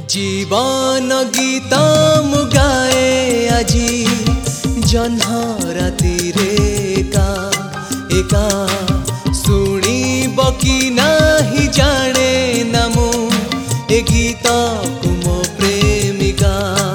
जीवन गीत मुगाए आजी जह्न राति रे एका एका शुणिब कि नाही जाने ना मु ए गीत को मो प्रेमिका।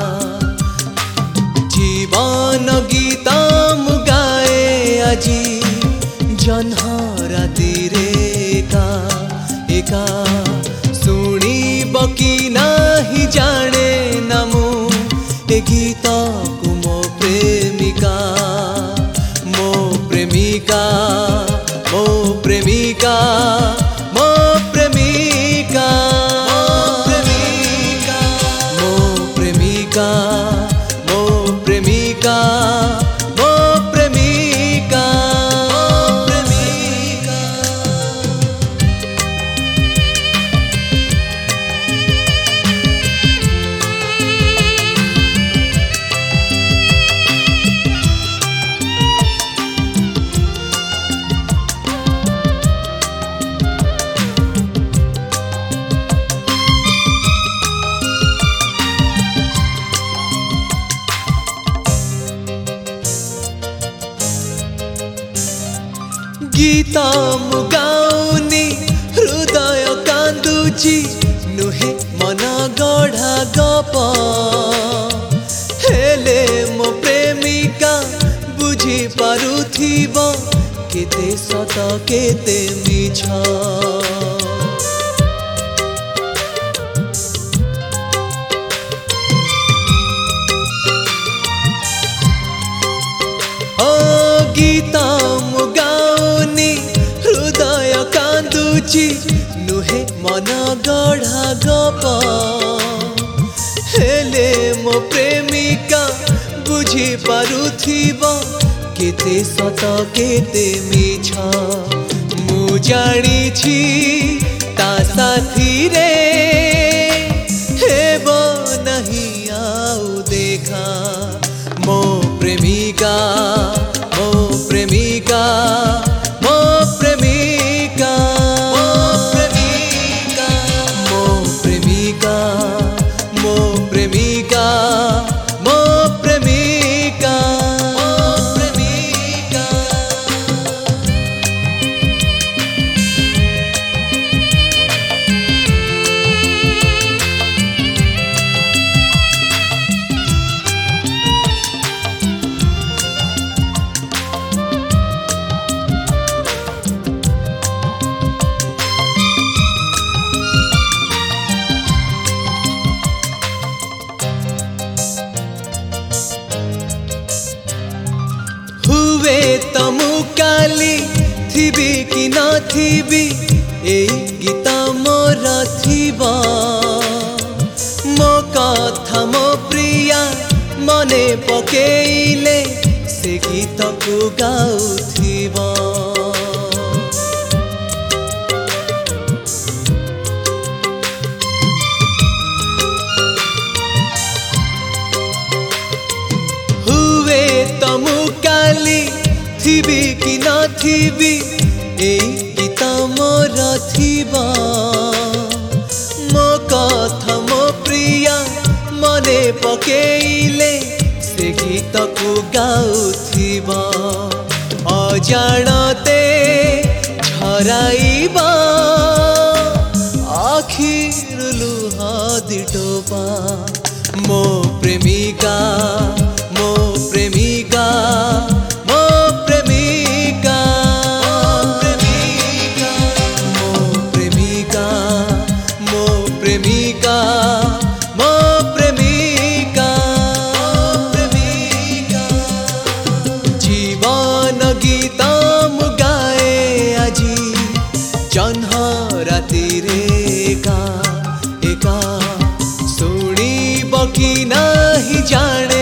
जीवन गीत मुगाए आजी जह्न राति रे एका एका शुणिब कि नाही जाने ना मु ए गीत को मो प्रेमिका। मो प्रेमिका मो प्रेमिका मो प्रेमिका मो प्रेमिका मो प्रेमिका मो प्रेमिका। गीत मुगाउनी हृदय कांदुची नुहे मन गढ़ा गप हेले मो प्रेमिका बुझी पारुथिब केते सत केते मिछ। गीत मुगाउनी हृदय कांदुची नुहे मन गढ़ा गप हेले मो प्रेमिका बुझी पारुथिब केते सत केते मिछ। मु जानिछि ता साथी रे हेब नहीं आउ देखा। मो प्रेमिका मो प्रेमिका मो प्रेमिका मो प्रेमिका मो प्रेमिका मो प्रेमिका। हुए तमु काली थिबी कि न थिबी ए गीत मोर थिबा। मो कथा मो प्रिया मने पकेइले से गीत को गाउथिबा। हुए तमु काली थिबी कि न थिबी ए गीत मोर थिबा। मो कथा मो प्रिया मने पकेइले से गीत को गाउथिबा। अजाणते झराइबा आखिर लुह दिटोपा। मो प्रेमिका मो प्रेमिका मो प्रेमिका मो प्रेमिका मो प्रेमिका मो प्रेमिका। जीवन गीत मुगाए आजी जह्न राति रे एका एका शुणिब कि नाही जाने